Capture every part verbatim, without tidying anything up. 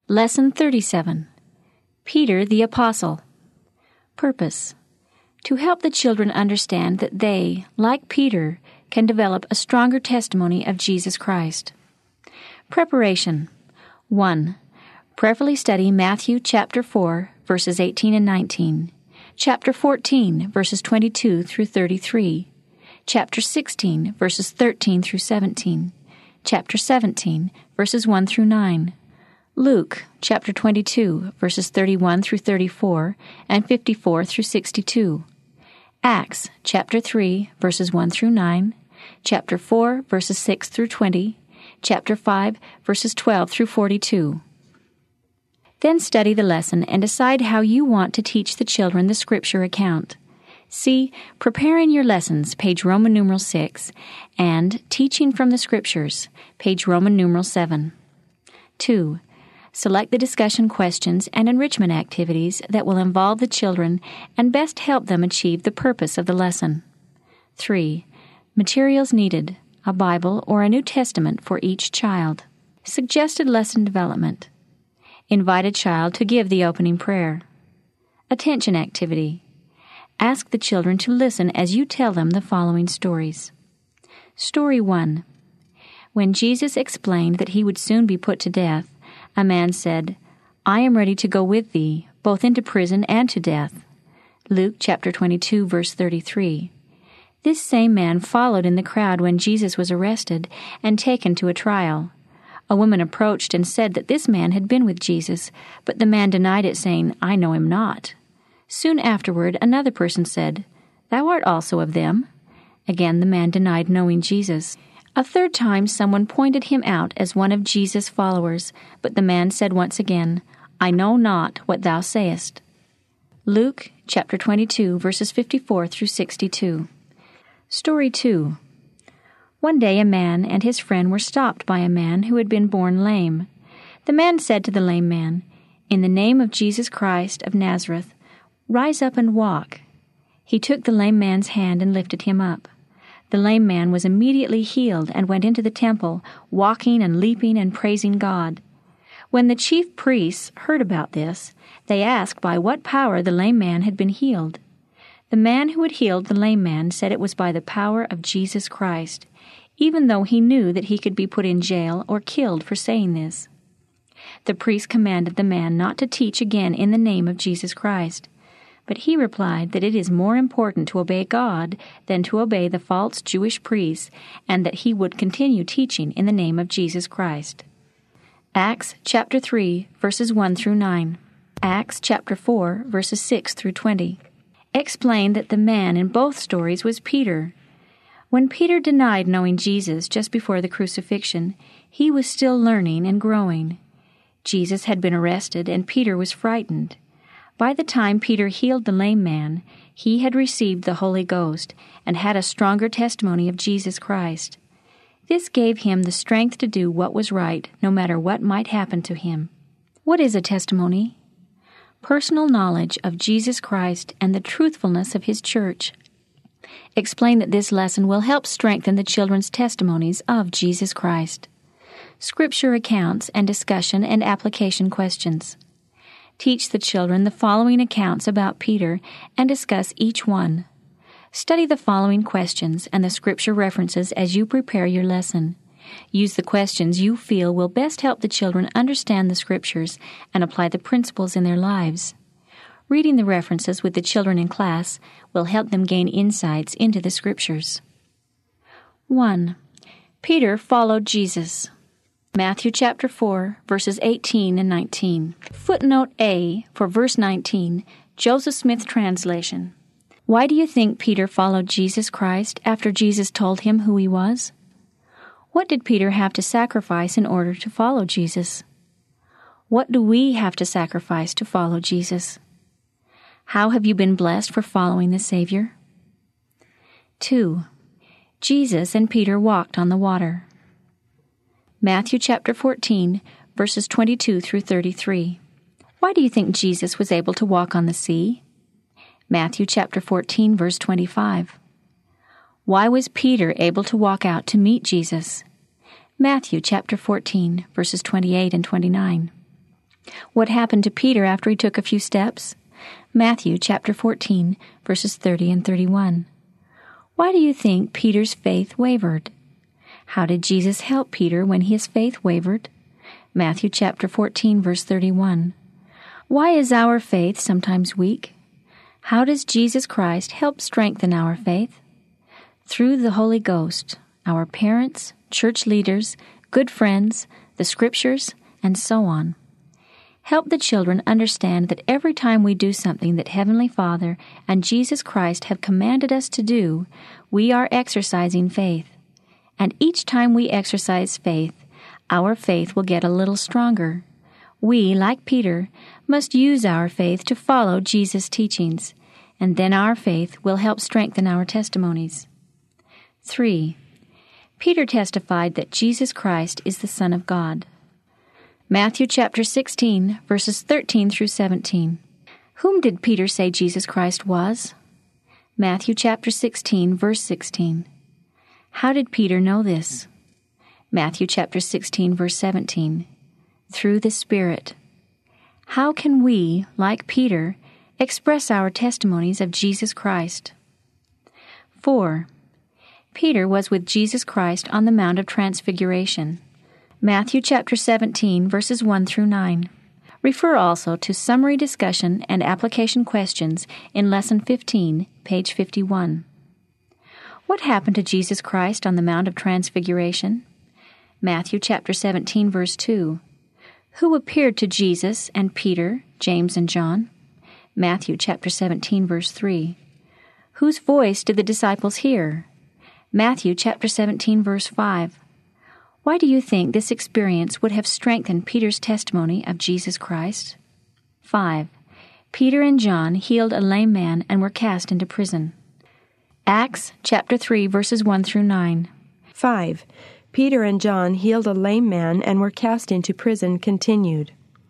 Lesson thirty-seven. Peter the Apostle. Purpose: to help the children understand that they, like Peter, can develop a stronger testimony of Jesus Christ. Preparation. one. Prayerfully study Matthew chapter four, verses eighteen and nineteen, chapter fourteen, verses twenty-two through thirty-three, chapter sixteen, verses thirteen through seventeen, chapter seventeen, verses one through nine, Luke chapter twenty-two, verses thirty-one through thirty-four and fifty-four through sixty-two, Acts chapter three, verses one through nine, chapter four, verses six through twenty, chapter five, verses twelve through forty-two. Then study the lesson and decide how you want to teach the children the Scripture account. See Preparing Your Lessons, page Roman numeral six, and Teaching from the Scriptures, page Roman numeral seven. two. Select the discussion questions and enrichment activities that will involve the children and best help them achieve the purpose of the lesson. three. Materials needed: a Bible or a New Testament for each child. Suggested lesson development: invite a child to give the opening prayer. Attention activity: ask the children to listen as you tell them the following stories. Story one. When Jesus explained that he would soon be put to death, a man said, "I am ready to go with thee, both into prison and to death." Luke chapter twenty-two, verse thirty-three. This same man followed in the crowd when Jesus was arrested and taken to a trial. A woman approached and said that this man had been with Jesus, but the man denied it, saying, "I know him not." Soon afterward, another person said, "Thou art also of them." Again the man denied knowing Jesus. A third time someone pointed him out as one of Jesus' followers, but the man said once again, "I know not what thou sayest." Luke chapter twenty-two, verses fifty-four through sixty-two. Story two. One day a man and his friend were stopped by a man who had been born lame. The man said to the lame man, "In the name of Jesus Christ of Nazareth, rise up and walk." He took the lame man's hand and lifted him up. The lame man was immediately healed and went into the temple, walking and leaping and praising God. When the chief priests heard about this, they asked by what power the lame man had been healed. The man who had healed the lame man said it was by the power of Jesus Christ, even though he knew that he could be put in jail or killed for saying this. The priest commanded the man not to teach again in the name of Jesus Christ. But he replied that it is more important to obey God than to obey the false Jewish priests, and that he would continue teaching in the name of Jesus Christ. Acts chapter three, verses one through nine. Acts chapter four, verses six through twenty. Explained that the man in both stories was Peter. When Peter denied knowing Jesus just before the crucifixion, he was still learning and growing. Jesus had been arrested, and Peter was frightened. By the time Peter healed the lame man, he had received the Holy Ghost and had a stronger testimony of Jesus Christ. This gave him the strength to do what was right, no matter what might happen to him. What is a testimony? Personal knowledge of Jesus Christ and the truthfulness of His church. Explain that this lesson will help strengthen the children's testimonies of Jesus Christ. Scripture accounts and discussion and application questions. Teach the children the following accounts about Peter and discuss each one. Study the following questions and the Scripture references as you prepare your lesson. Use the questions you feel will best help the children understand the Scriptures and apply the principles in their lives. Reading the references with the children in class will help them gain insights into the Scriptures. one. Peter followed Jesus. Matthew chapter four, verses eighteen and nineteen. Footnote A for verse nineteen, Joseph Smith translation. Why do you think Peter followed Jesus Christ after Jesus told him who he was? What did Peter have to sacrifice in order to follow Jesus? What do we have to sacrifice to follow Jesus? How have you been blessed for following the Savior? two. Jesus and Peter walked on the water. Matthew chapter fourteen, verses twenty-two through thirty-three. Why do you think Jesus was able to walk on the sea? Matthew chapter fourteen, verse twenty-five. Why was Peter able to walk out to meet Jesus? Matthew chapter fourteen, verses twenty-eight and twenty-nine. What happened to Peter after he took a few steps? Matthew chapter fourteen, verses thirty and thirty-one. Why do you think Peter's faith wavered? How did Jesus help Peter when his faith wavered? Matthew chapter fourteen, verse thirty-one. Why is our faith sometimes weak? How does Jesus Christ help strengthen our faith? Through the Holy Ghost, our parents, church leaders, good friends, the Scriptures, and so on. Help the children understand that every time we do something that Heavenly Father and Jesus Christ have commanded us to do, we are exercising faith. And each time we exercise faith, our faith will get a little stronger. We, like Peter, must use our faith to follow Jesus' teachings, and then our faith will help strengthen our testimonies. three. Peter testified that Jesus Christ is the Son of God. Matthew chapter sixteen, verses thirteen through seventeen. Whom did Peter say Jesus Christ was? Matthew chapter sixteen, verse sixteen. How did Peter know this? Matthew chapter sixteen, verse seventeen. Through the Spirit. How can we, like Peter, express our testimonies of Jesus Christ? four. Peter was with Jesus Christ on the Mount of Transfiguration. Matthew chapter seventeen, verses one through nine. Refer also to summary discussion and application questions in Lesson fifteen, page fifty-one. What happened to Jesus Christ on the Mount of Transfiguration? Matthew chapter seventeen, verse two. Who appeared to Jesus and Peter, James, and John? Matthew chapter seventeen, verse three. Whose voice did the disciples hear? Matthew chapter seventeen, verse five. Why do you think this experience would have strengthened Peter's testimony of Jesus Christ? five. Peter and John healed a lame man and were cast into prison. Acts chapter three, verses one through nine. five. Peter and John healed a lame man and were cast into prison continued.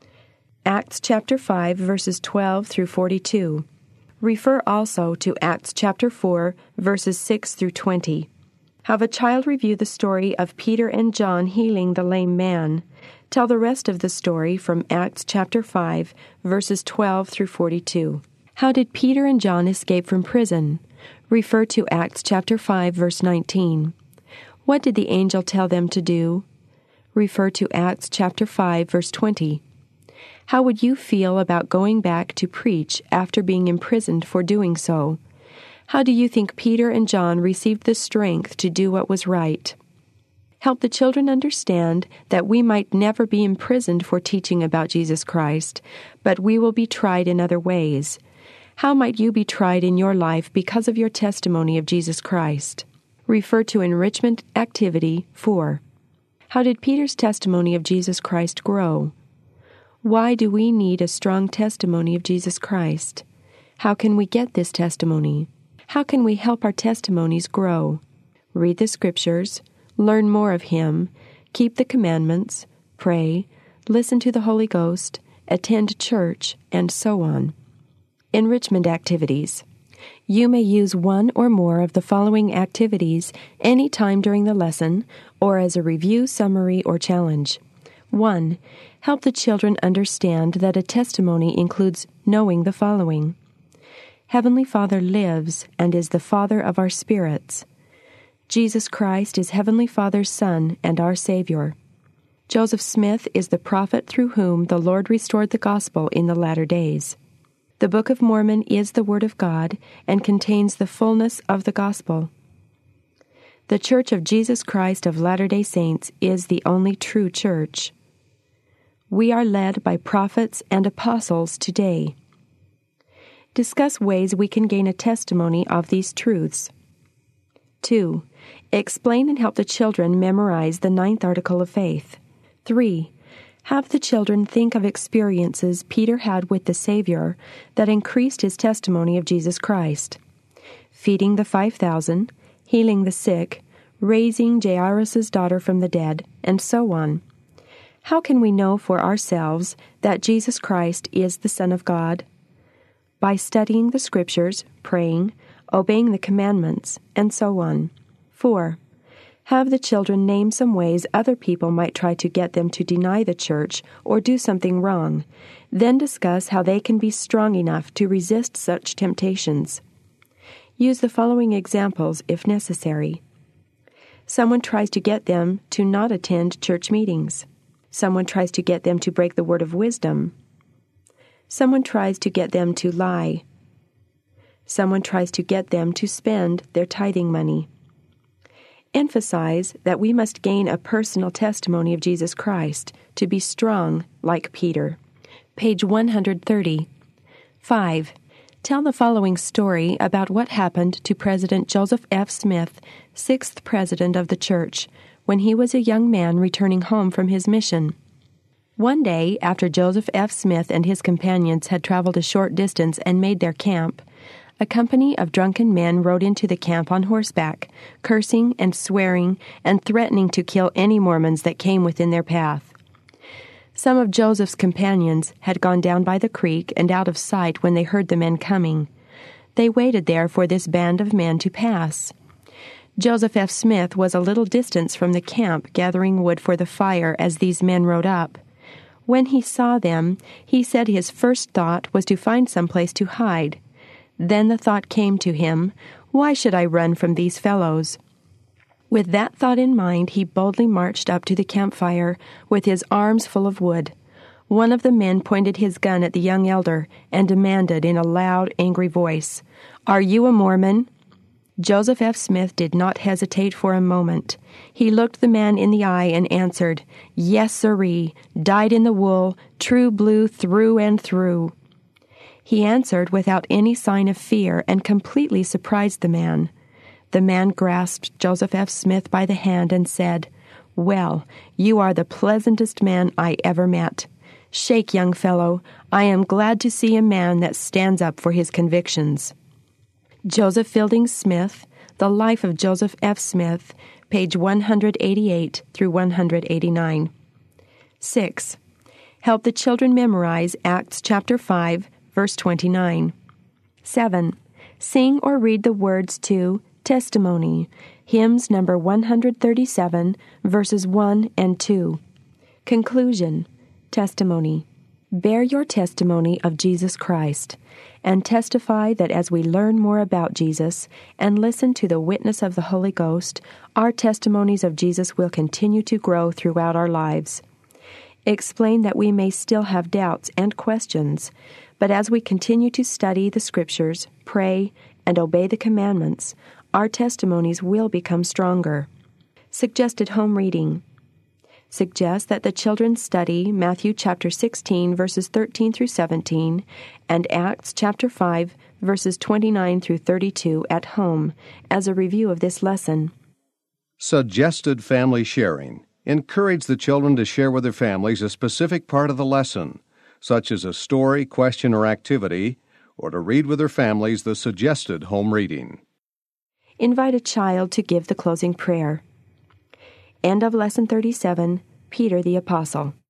Acts chapter five, verses twelve through forty-two. Refer also to Acts chapter four, verses six through twenty. Have a child review the story of Peter and John healing the lame man. Tell the rest of the story from Acts chapter five, verses twelve through forty-two. How did Peter and John escape from prison? Refer to Acts chapter five, verse nineteen. What did the angel tell them to do? Refer to Acts chapter five, verse twenty. How would you feel about going back to preach after being imprisoned for doing so? How do you think Peter and John received the strength to do what was right? Help the children understand that we might never be imprisoned for teaching about Jesus Christ, but we will be tried in other ways. How might you be tried in your life because of your testimony of Jesus Christ? Refer to Enrichment Activity four. How did Peter's testimony of Jesus Christ grow? Why do we need a strong testimony of Jesus Christ? How can we get this testimony? How can we help our testimonies grow? Read the Scriptures, learn more of Him, keep the commandments, pray, listen to the Holy Ghost, attend church, and so on. Enrichment activities. You may use one or more of the following activities any time during the lesson or as a review, summary, or challenge. one. Help the children understand that a testimony includes knowing the following. Heavenly Father lives and is the Father of our spirits. Jesus Christ is Heavenly Father's Son and our Savior. Joseph Smith is the prophet through whom the Lord restored the gospel in the latter days. The Book of Mormon is the Word of God and contains the fullness of the gospel. The Church of Jesus Christ of Latter-day Saints is the only true church. We are led by prophets and apostles today. Discuss ways we can gain a testimony of these truths. two. Explain and help the children memorize the ninth article of faith. three. Have the children think of experiences Peter had with the Savior that increased his testimony of Jesus Christ. Feeding the five thousand, healing the sick, raising Jairus' daughter from the dead, and so on. How can we know for ourselves that Jesus Christ is the Son of God? By studying the Scriptures, praying, obeying the commandments, and so on. four. Have the children name some ways other people might try to get them to deny the church or do something wrong. Then discuss how they can be strong enough to resist such temptations. Use the following examples if necessary. Someone tries to get them to not attend church meetings. Someone tries to get them to break the word of wisdom. Someone tries to get them to lie. Someone tries to get them to spend their tithing money. Emphasize that we must gain a personal testimony of Jesus Christ to be strong like Peter. Page one hundred thirty. five. Tell the following story about what happened to President Joseph F. Smith, sixth president of the church, when he was a young man returning home from his mission. One day, after Joseph F. Smith and his companions had traveled a short distance and made their camp, a company of drunken men rode into the camp on horseback, cursing and swearing and threatening to kill any Mormons that came within their path. Some of Joseph's companions had gone down by the creek and out of sight when they heard the men coming. They waited there for this band of men to pass. Joseph F. Smith was a little distance from the camp gathering wood for the fire as these men rode up. When he saw them, he said his first thought was to find some place to hide. Then the thought came to him, "Why should I run from these fellows?" With that thought in mind, he boldly marched up to the campfire with his arms full of wood. One of the men pointed his gun at the young elder and demanded in a loud, angry voice, "Are you a Mormon?" Joseph F. Smith did not hesitate for a moment. He looked the man in the eye and answered, "Yes, sirree, dyed in the wool, true blue through and through." He answered without any sign of fear and completely surprised the man. The man grasped Joseph F. Smith by the hand and said, "Well, you are the pleasantest man I ever met. Shake, young fellow. I am glad to see a man that stands up for his convictions." Joseph Fielding Smith, The Life of Joseph F. Smith, page one hundred eighty-eight through one hundred eighty-nine. six. Help the children memorize Acts chapter five, verse twenty-nine. seven. Sing or read the words to Testimony, hymns number one hundred thirty-seven, verses one and two. Conclusion. Testimony. Bear your testimony of Jesus Christ, and testify that as we learn more about Jesus and listen to the witness of the Holy Ghost, our testimonies of Jesus will continue to grow throughout our lives. Explain that we may still have doubts and questions, but as we continue to study the Scriptures, pray, and obey the commandments, our testimonies will become stronger. Suggested home reading. Suggest that the children study Matthew chapter sixteen, verses thirteen through seventeen, and Acts chapter five, verses twenty-nine through thirty-two at home as a review of this lesson. Suggested family sharing. Encourage the children to share with their families a specific part of the lesson, such as a story, question, or activity, or to read with their families the suggested home reading. Invite a child to give the closing prayer. End of Lesson thirty-seven, Peter the Apostle.